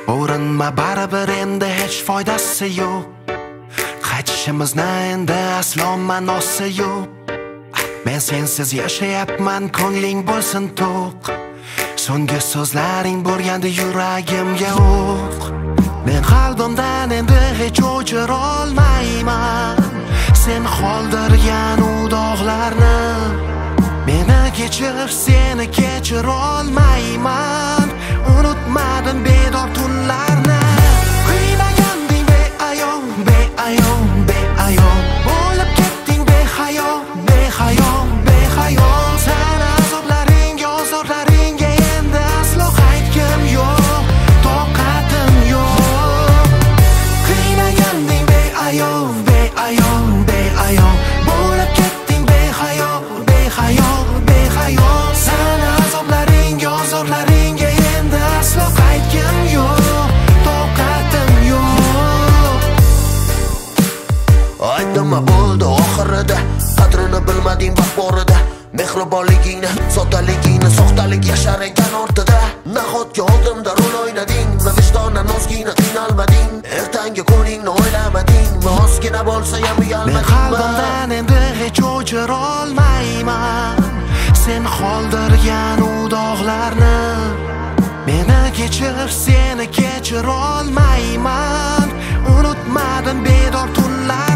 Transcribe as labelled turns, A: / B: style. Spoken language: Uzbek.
A: Urinma baribir endi hech foydasi yo'q. Qaytishimizni endi aslo ma'nosi yo'q. Men sensiz yashayapman, ko'ngling bo'lsin to'q. So'nggi so'zlaring bo'lganda yuragimga o'q. Men qalbimdan endi hech o'chira olmayman sen qoldirgan u dog'larni. Meni kechir, seni kechira olmayman. Unutmadim bedor tunlarni. Qiynaganding beayon, beayon, beayon. Bo'lib ketding behayo, behayo, behayo. Sana azoblaringga, ozorlaringga endi aslo qaytgim yo'q, toqatim yo'q. Qiynaganding beayon, beayon, beayon. Bo'lib ketding behayo, behayo, behayo. Sana azoblaringga, ozorlaringga endi aslo qaytgim yo'q, toqatim yo'q.
B: Nima bo'ldi oxirida? Qadrini bilmading vaqt borida. Mehribonligingni, soddaligingni, soxtalik yashar ekan ortida. Nahotki oldimda rol o'ynading va vijdonan o'zgingni qiynalmading? Ertangi kuningni o'ylamading? Ozgina bo'lsa ham uyalmading?
A: Men qalbimdan endi hech o'chira olmayman sen qoldirgan u dog'larni. Meni kechir, seni kechira olmayman. Unutmadim bedor tunlar.